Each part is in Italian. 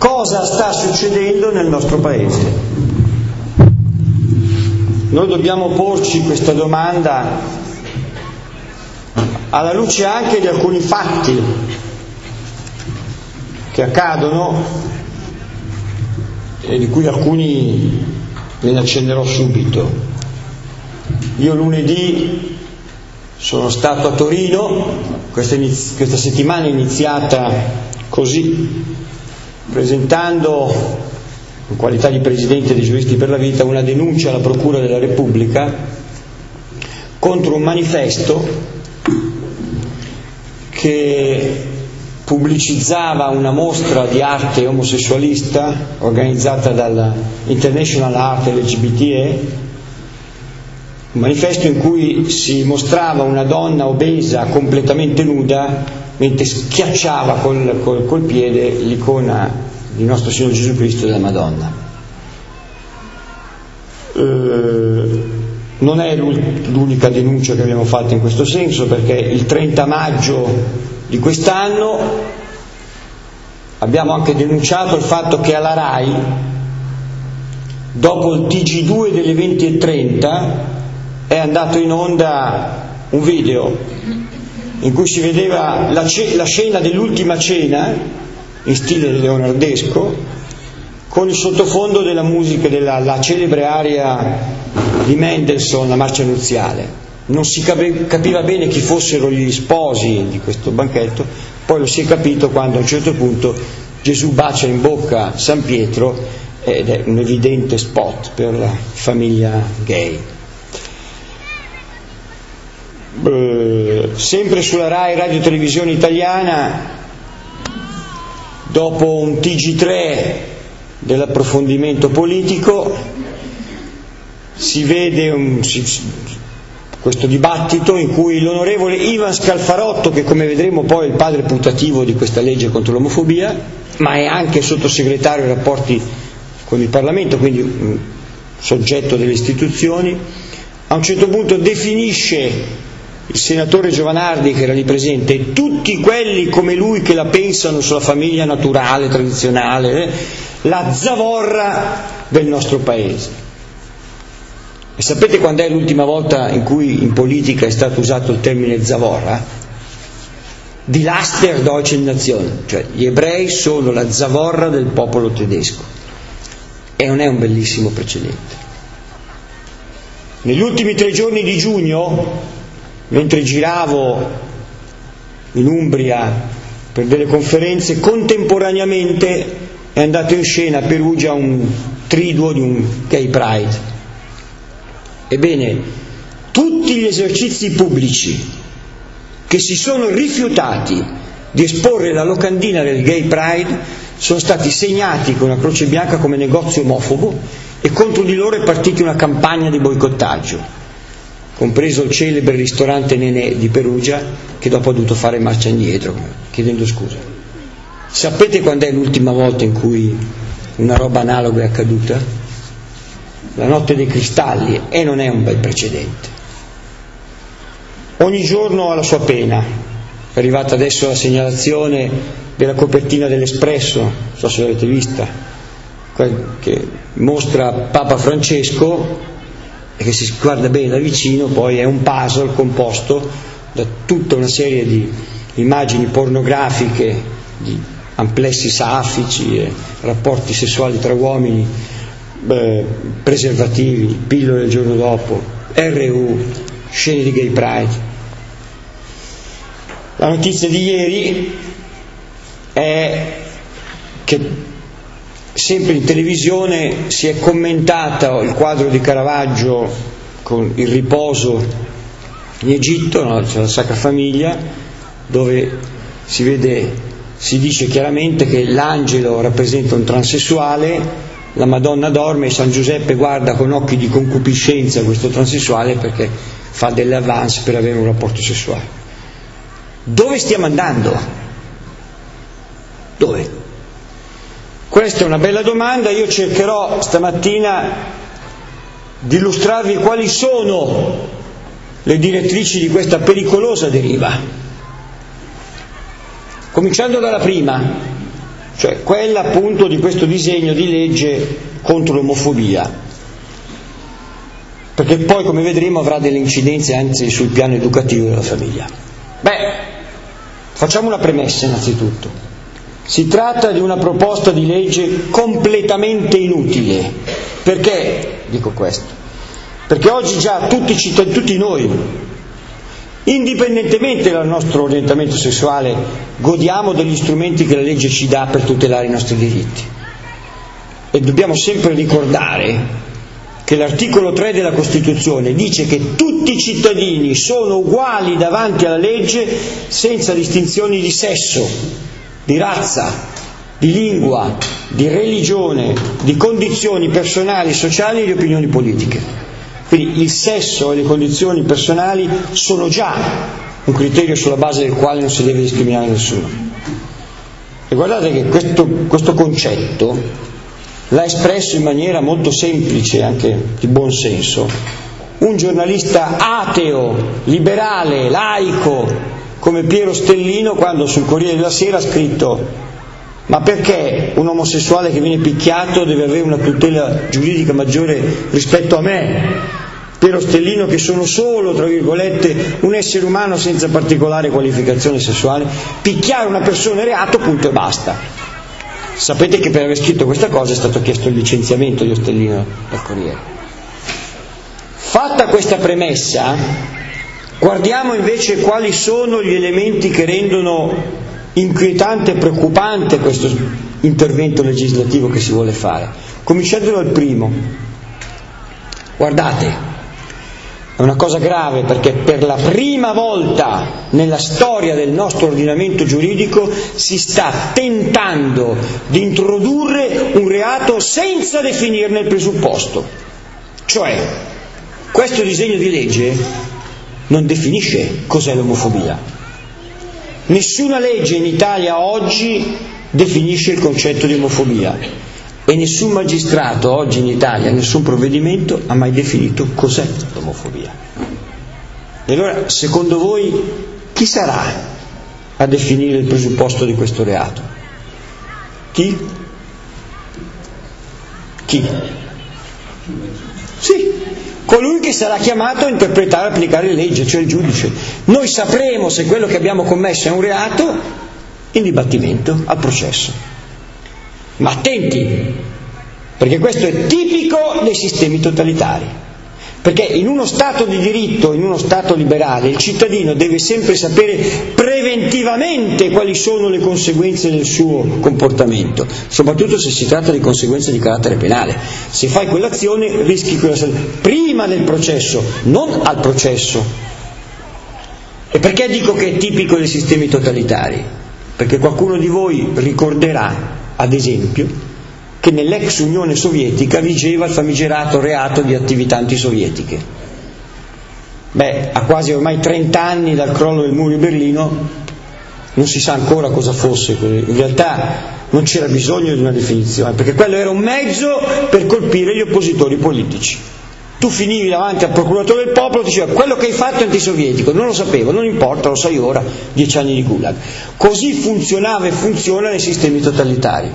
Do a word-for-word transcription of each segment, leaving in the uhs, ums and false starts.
cosa sta succedendo nel nostro paese? Noi dobbiamo porci questa domanda alla luce anche di alcuni fatti che accadono e di cui alcuni ve ne accennerò subito. Io lunedì sono stato a Torino, questa, iniz- questa settimana è iniziata così, presentando in qualità di presidente dei Giuristi per la Vita una denuncia alla Procura della Repubblica contro un manifesto che pubblicizzava una mostra di arte omosessualista organizzata dalla International Art L G B T E, un manifesto in cui si mostrava una donna obesa completamente nuda mentre schiacciava col, col, col piede l'icona di nostro Signore Gesù Cristo e della Madonna. Eh, non è l'unica denuncia che abbiamo fatto in questo senso, perché il trenta maggio di quest'anno abbiamo anche denunciato il fatto che alla RAI, dopo il T G due delle venti e trenta, è andato in onda un video in cui si vedeva la, ce- la scena dell'ultima cena in stile leonardesco, con il sottofondo della musica della la celebre aria di Mendelssohn, la marcia nuziale. Non si capi- capiva bene chi fossero gli sposi di questo banchetto, poi lo si è capito quando a un certo punto Gesù bacia in bocca San Pietro, ed è un evidente spot per la famiglia gay. Eh, sempre sulla RAI, Radio Televisione Italiana, dopo un T G tre dell'approfondimento politico, si vede un, si, questo dibattito in cui l'onorevole Ivan Scalfarotto, che come vedremo poi è il padre putativo di questa legge contro l'omofobia, ma è anche sottosegretario ai rapporti con il Parlamento, quindi un soggetto delle istituzioni, a un certo punto definisce il senatore Giovanardi, che era lì presente, tutti quelli come lui che la pensano sulla famiglia naturale, tradizionale, eh, la zavorra del nostro paese. E sapete quando è l'ultima volta in cui in politica è stato usato il termine zavorra? Die Last der deutschen Nation, cioè gli ebrei sono la zavorra del popolo tedesco. E non è un bellissimo precedente. Negli ultimi tre giorni di giugno, mentre giravo in Umbria per delle conferenze, contemporaneamente è andato in scena a Perugia un triduo di un gay pride. Ebbene, tutti gli esercizi pubblici che si sono rifiutati di esporre la locandina del gay pride sono stati segnati con una croce bianca come negozio omofobo, e contro di loro è partita una campagna di boicottaggio, compreso il celebre ristorante Nenè di Perugia, che dopo ha dovuto fare marcia indietro chiedendo scusa. Sapete quando è l'ultima volta in cui una roba analoga è accaduta? La notte dei cristalli, e non è un bel precedente. Ogni giorno ha la sua pena. È arrivata adesso la segnalazione della copertina dell'Espresso, non so se l'avete vista, che mostra Papa Francesco e che si guarda bene da vicino, poi è un puzzle composto da tutta una serie di immagini pornografiche, di amplessi saffici, e rapporti sessuali tra uomini, beh, preservativi, pillole il giorno dopo, R U, scene di gay pride. La notizia di ieri è che sempre in televisione si è commentato il quadro di Caravaggio con il riposo in Egitto, no? C'è la Sacra Famiglia, dove si vede, si dice chiaramente che l'angelo rappresenta un transessuale, la Madonna dorme e San Giuseppe guarda con occhi di concupiscenza questo transessuale perché fa delle avance per avere un rapporto sessuale. Dove stiamo andando? Dove? Questa è una bella domanda. Io cercherò stamattina di illustrarvi quali sono le direttrici di questa pericolosa deriva. Cominciando dalla prima, cioè quella appunto di questo disegno di legge contro l'omofobia, perché poi, come vedremo, avrà delle incidenze anche sul piano educativo della famiglia. Beh, facciamo una premessa innanzitutto. Si tratta di una proposta di legge completamente inutile. Perché dico questo? Perché oggi già tutti, tutti noi, indipendentemente dal nostro orientamento sessuale, godiamo degli strumenti che la legge ci dà per tutelare i nostri diritti. E dobbiamo sempre ricordare che l'articolo tre della Costituzione dice che tutti i cittadini sono uguali davanti alla legge senza distinzioni di sesso, di razza, di lingua, di religione, di condizioni personali, sociali e di opinioni politiche. Quindi il sesso e le condizioni personali sono già un criterio sulla base del quale non si deve discriminare nessuno. E guardate che questo, questo concetto l'ha espresso in maniera molto semplice, anche di buon senso, un giornalista ateo, liberale, laico, come Piero Stellino, quando sul Corriere della Sera ha scritto: ma perché un omosessuale che viene picchiato deve avere una tutela giuridica maggiore rispetto a me? Piero Stellino, che sono solo, tra virgolette, un essere umano senza particolare qualificazione sessuale, picchiare una persona è reato, punto e basta. Sapete che per aver scritto questa cosa è stato chiesto il licenziamento di Ostellino dal Corriere. Fatta questa premessa, guardiamo invece quali sono gli elementi che rendono inquietante e preoccupante questo intervento legislativo che si vuole fare. Cominciando dal primo. Guardate, è una cosa grave, perché per la prima volta nella storia del nostro ordinamento giuridico si sta tentando di introdurre un reato senza definirne il presupposto. Cioè, questo disegno di legge non definisce cos'è l'omofobia. Nessuna legge in Italia oggi definisce il concetto di omofobia. E nessun magistrato oggi in Italia, nessun provvedimento ha mai definito cos'è l'omofobia. E allora, secondo voi, chi sarà a definire il presupposto di questo reato? Chi? Chi? Sì, colui che sarà chiamato a interpretare e applicare le leggi, cioè il giudice. Noi sapremo se quello che abbiamo commesso è un reato in dibattimento, al processo. Ma attenti, perché questo è tipico dei sistemi totalitari, perché in uno Stato di diritto, in uno Stato liberale, il cittadino deve sempre sapere preventivamente quali sono le conseguenze del suo comportamento, soprattutto se si tratta di conseguenze di carattere penale. Se fai quell'azione rischi quella prima del processo, non al processo. E perché dico che è tipico dei sistemi totalitari? Perché qualcuno di voi ricorderà, ad esempio, che nell'ex Unione Sovietica vigeva il famigerato reato di attività antisovietiche. Beh, a quasi ormai trenta anni dal crollo del muro di Berlino non si sa ancora cosa fosse. In realtà non c'era bisogno di una definizione, perché quello era un mezzo per colpire gli oppositori politici. Tu finivi davanti al procuratore del popolo e diceva: quello che hai fatto è antisovietico. Non lo sapevo, non importa, lo sai ora, dieci anni di gulag. Così funzionava e funziona nei sistemi totalitari.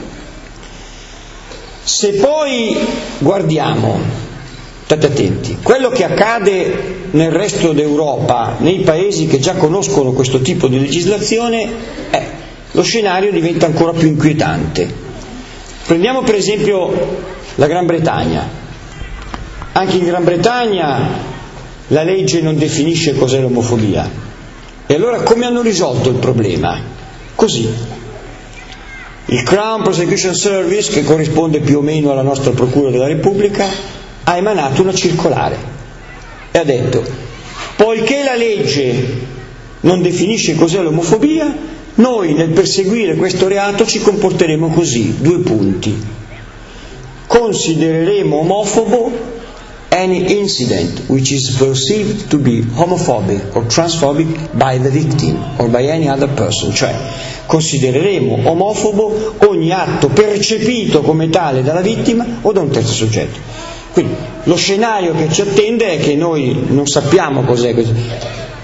Se poi guardiamo, state attenti, quello che accade nel resto d'Europa, nei paesi che già conoscono questo tipo di legislazione, eh, lo scenario diventa ancora più inquietante. Prendiamo per esempio la Gran Bretagna. Anche in Gran Bretagna la legge non definisce cos'è l'omofobia. E allora come hanno risolto il problema? Così. Il Crown Prosecution Service, che corrisponde più o meno alla nostra Procura della Repubblica, ha emanato una circolare e ha detto: poiché la legge non definisce cos'è l'omofobia, noi nel perseguire questo reato ci comporteremo così, due punti. Considereremo omofobo any incident which is perceived to be homophobic or transphobic by the victim or by any other person, cioè considereremo omofobo ogni atto percepito come tale dalla vittima o da un terzo soggetto. Quindi lo scenario che ci attende è che noi non sappiamo cos'è questo.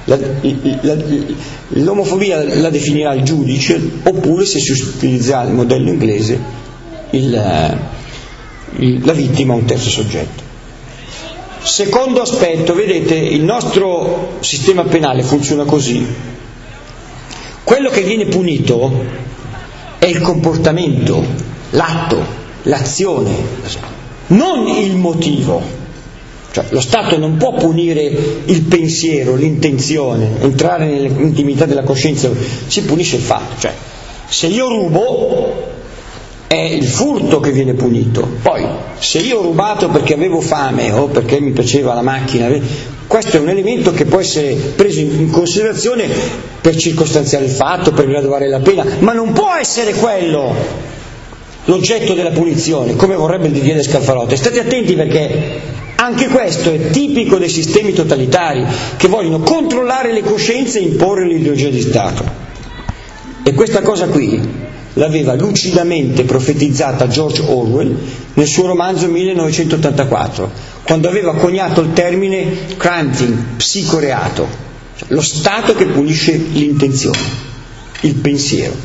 La, la, l'omofobia la definirà il giudice, oppure, se si utilizza il modello inglese, il, il, la vittima, un terzo soggetto. Secondo aspetto, vedete, il nostro sistema penale funziona così: quello che viene punito è il comportamento, l'atto, l'azione, non il motivo. Cioè, lo Stato non può punire il pensiero, l'intenzione, entrare nell'intimità della coscienza, si punisce il fatto. Cioè, se io rubo, è il furto che viene punito. Poi, se io ho rubato perché avevo fame o perché mi piaceva la macchina, questo è un elemento che può essere preso in considerazione per circostanziare il fatto, per graduare la pena, ma non può essere quello l'oggetto della punizione, come vorrebbe il D D L Scalfarotto. State attenti, perché anche questo è tipico dei sistemi totalitari che vogliono controllare le coscienze e imporre l'ideologia di Stato. E questa cosa qui l'aveva lucidamente profetizzata George Orwell nel suo romanzo millenovecentottantaquattro, quando aveva coniato il termine crime thing, psicoreato, cioè lo Stato che punisce l'intenzione, il pensiero.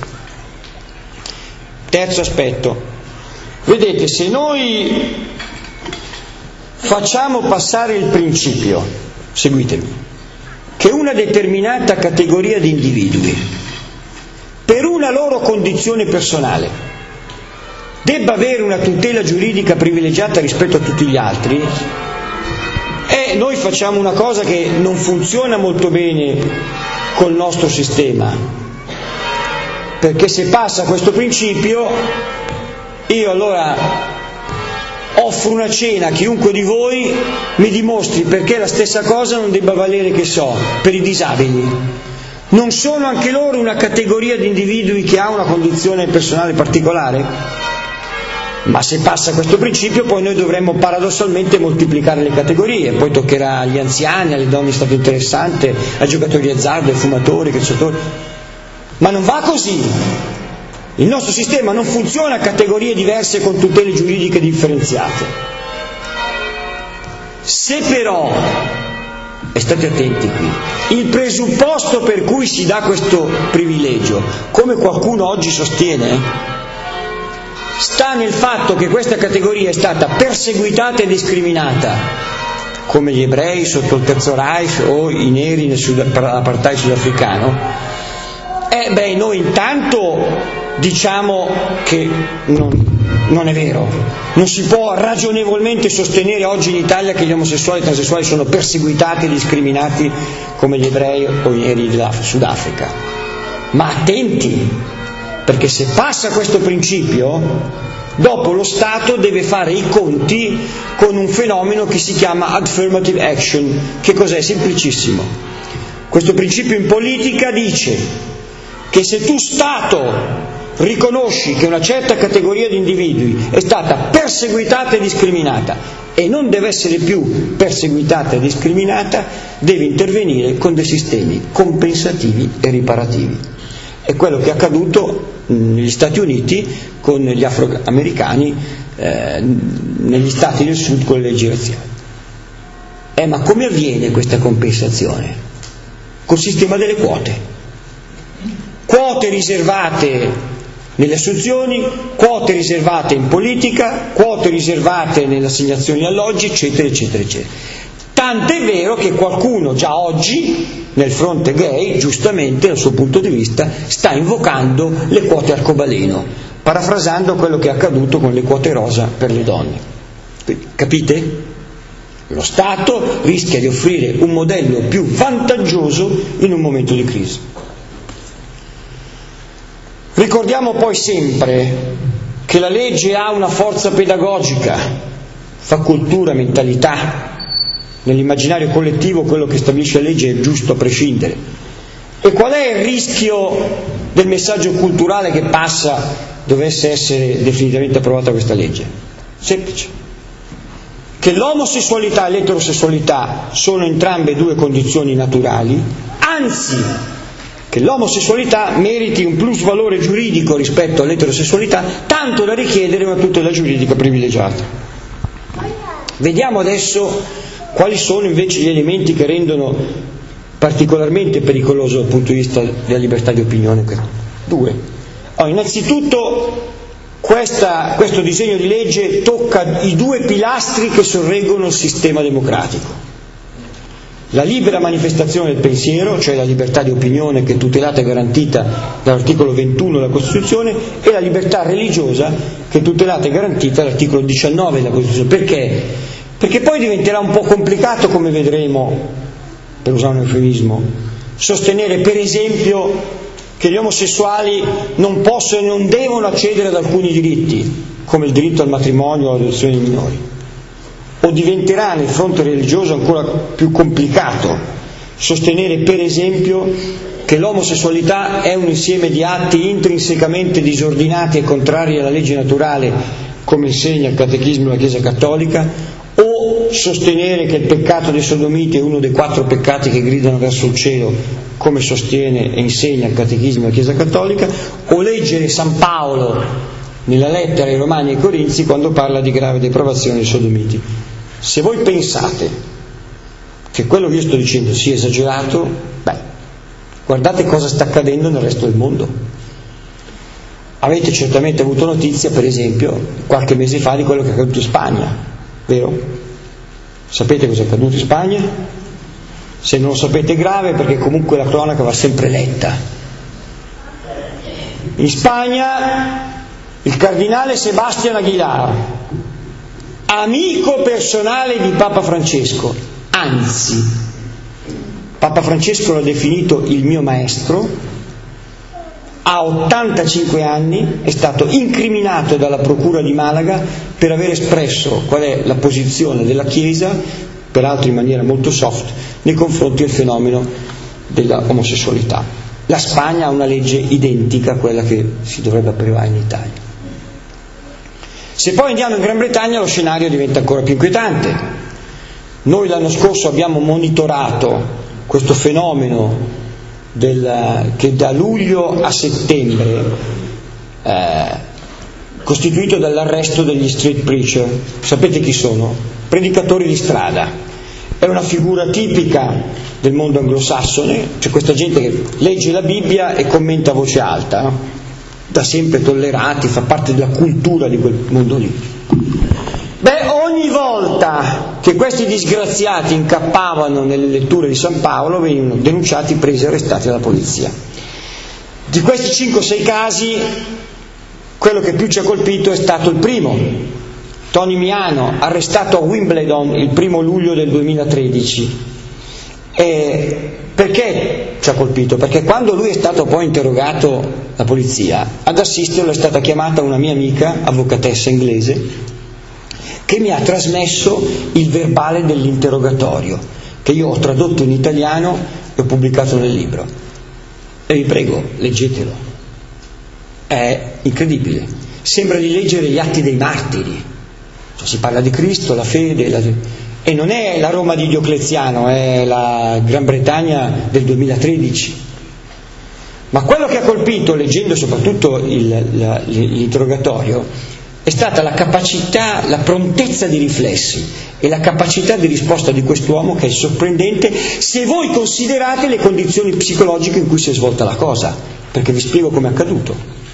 Terzo aspetto, vedete, se noi facciamo passare il principio, seguitemi, che una determinata categoria di individui, per una loro condizione personale, debba avere una tutela giuridica privilegiata rispetto a tutti gli altri, e noi facciamo una cosa che non funziona molto bene col nostro sistema, perché se passa questo principio, io allora offro una cena a chiunque di voi mi dimostri perché la stessa cosa non debba valere, che so, per i disabili. Non sono anche loro una categoria di individui che ha una condizione personale particolare? Ma se passa questo principio, poi noi dovremmo paradossalmente moltiplicare le categorie, poi toccherà agli anziani, alle donne in stato interessante, ai giocatori di azzardo, ai fumatori, ai cacciatori. Ma non va così. Il nostro sistema non funziona a categorie diverse con tutele giuridiche differenziate. Se però, e state attenti qui, il presupposto per cui si dà questo privilegio, come qualcuno oggi sostiene, sta nel fatto che questa categoria è stata perseguitata e discriminata, come gli ebrei sotto il Terzo Reich o i neri nel sud, l'apartheid sudafricano, eh beh, noi intanto diciamo che non, non è vero. Non si può ragionevolmente sostenere oggi in Italia che gli omosessuali e i transessuali sono perseguitati e discriminati come gli ebrei o i neri della Sudafrica. Ma attenti, perché se passa questo principio, dopo lo Stato deve fare i conti con un fenomeno che si chiama affirmative action. Che cos'è? Semplicissimo. Questo principio in politica dice che se tu Stato riconosci che una certa categoria di individui è stata perseguitata e discriminata e non deve essere più perseguitata e discriminata, devi intervenire con dei sistemi compensativi e riparativi. È quello che è accaduto negli Stati Uniti con gli afroamericani, eh, negli stati del sud con le leggi razziali. Eh, ma come avviene questa compensazione? Col sistema delle quote. Quote riservate nelle assunzioni, quote riservate in politica, quote riservate nelle assegnazioni alloggi, eccetera, eccetera, eccetera. Tant'è vero che qualcuno già oggi, nel fronte gay, giustamente dal suo punto di vista, sta invocando le quote arcobaleno, parafrasando quello che è accaduto con le quote rosa per le donne. Quindi, capite? Lo Stato rischia di offrire un modello più vantaggioso in un momento di crisi. Ricordiamo poi sempre che la legge ha una forza pedagogica, fa cultura, mentalità. Nell'immaginario collettivo quello che stabilisce la legge è giusto a prescindere. E qual è il rischio del messaggio culturale che passa dovesse essere definitivamente approvata questa legge? Semplice. Che l'omosessualità e l'eterosessualità sono entrambe due condizioni naturali, anzi che l'omosessualità meriti un plus valore giuridico rispetto all'eterosessualità, tanto da richiedere una tutela giuridica privilegiata. Vediamo adesso quali sono invece gli elementi che rendono particolarmente pericoloso dal punto di vista della libertà di opinione. Due. Allora, innanzitutto questa, questo disegno di legge tocca i due pilastri che sorreggono il sistema democratico: la libera manifestazione del pensiero, cioè la libertà di opinione che è tutelata e garantita dall'articolo ventuno della Costituzione, e la libertà religiosa che è tutelata e garantita dall'articolo diciannove della Costituzione. Perché? Perché poi diventerà un po' complicato, come vedremo, per usare un eufemismo, sostenere per esempio che gli omosessuali non possono e non devono accedere ad alcuni diritti, come il diritto al matrimonio o all'adozione di minori. O diventerà nel fronte religioso ancora più complicato sostenere per esempio che l'omosessualità è un insieme di atti intrinsecamente disordinati e contrari alla legge naturale, come insegna il Catechismo della Chiesa Cattolica, o sostenere che il peccato dei sodomiti è uno dei quattro peccati che gridano verso il cielo, come sostiene e insegna il Catechismo della Chiesa Cattolica, o leggere San Paolo nella lettera ai Romani e ai Corinzi quando parla di grave depravazione dei sodomiti. Se voi pensate che quello che io sto dicendo sia esagerato, beh, guardate cosa sta accadendo nel resto del mondo. Avete certamente avuto notizia, per esempio, qualche mese fa di quello che è accaduto in Spagna, vero? Sapete cosa è accaduto in Spagna? Se non lo sapete è grave, perché comunque la cronaca va sempre letta. In Spagna il cardinale Sebastián Aguilar, amico personale di Papa Francesco, anzi, Papa Francesco l'ha definito il mio maestro, a ottantacinque anni è stato incriminato dalla Procura di Malaga per aver espresso qual è la posizione della Chiesa, peraltro in maniera molto soft, nei confronti del fenomeno della omosessualità. La Spagna ha una legge identica a quella che si dovrebbe approvare in Italia. Se poi andiamo in Gran Bretagna lo scenario diventa ancora più inquietante. Noi l'anno scorso abbiamo monitorato questo fenomeno del, che da luglio a settembre eh, costituito dall'arresto degli street preacher. Sapete chi sono? Predicatori di strada. È una figura tipica del mondo anglosassone, c'è questa gente che legge la Bibbia e commenta a voce alta, no? Da sempre tollerati, fa parte della cultura di quel mondo lì. Beh, ogni volta che questi disgraziati incappavano nelle letture di San Paolo venivano denunciati, presi e arrestati dalla polizia. Di questi cinque o sei casi, quello che più ci ha colpito è stato il primo, Tony Miano, arrestato a Wimbledon il primo luglio del duemilatredici. E perché ci ha colpito? Perché quando lui è stato poi interrogato la polizia, ad assisterlo è stata chiamata una mia amica, avvocatessa inglese, che mi ha trasmesso il verbale dell'interrogatorio, che io ho tradotto in italiano e ho pubblicato nel libro. E vi prego, leggetelo. È incredibile. Sembra di leggere gli Atti dei Martiri. Cioè, si parla di Cristo, la fede, la... e non è la Roma di Diocleziano, è la Gran Bretagna del duemilatredici. Ma quello che ha colpito, leggendo soprattutto il, la, l'interrogatorio, è stata la capacità, la prontezza di riflessi e la capacità di risposta di quest'uomo, che è sorprendente se voi considerate le condizioni psicologiche in cui si è svolta la cosa, perché vi spiego come è accaduto.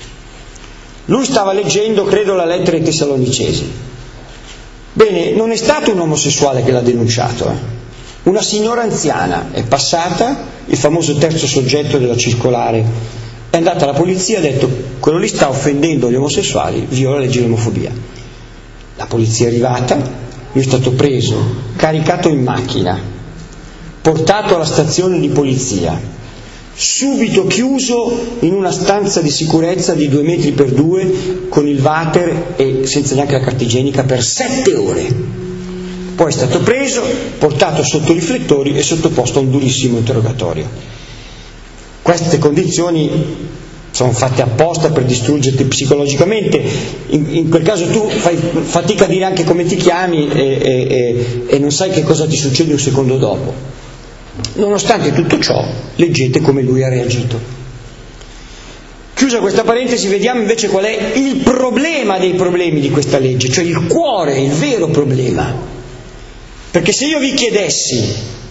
Lui stava leggendo, credo, la lettera ai Tessalonicesi. Bene, non è stato un omosessuale che l'ha denunciato, eh. Una signora anziana è passata, il famoso terzo soggetto della circolare, è andata alla polizia e ha detto: quello lì sta offendendo gli omosessuali, viola la legge dell'omofobia. La polizia è arrivata, lui è stato preso, caricato in macchina, portato alla stazione di polizia, subito chiuso in una stanza di sicurezza di due metri per due con il water e senza neanche la carta igienica per sette ore. Poi è stato preso, portato sotto i riflettori e sottoposto a un durissimo interrogatorio. Queste condizioni sono fatte apposta per distruggerti psicologicamente. In, in quel caso tu fai fatica a dire anche come ti chiami e, e, e, e non sai che cosa ti succede un secondo dopo. Nonostante tutto ciò, leggete come lui ha reagito. Chiusa questa parentesi, vediamo invece qual è il problema dei problemi di questa legge, cioè il cuore, il vero problema. Perché se io vi chiedessi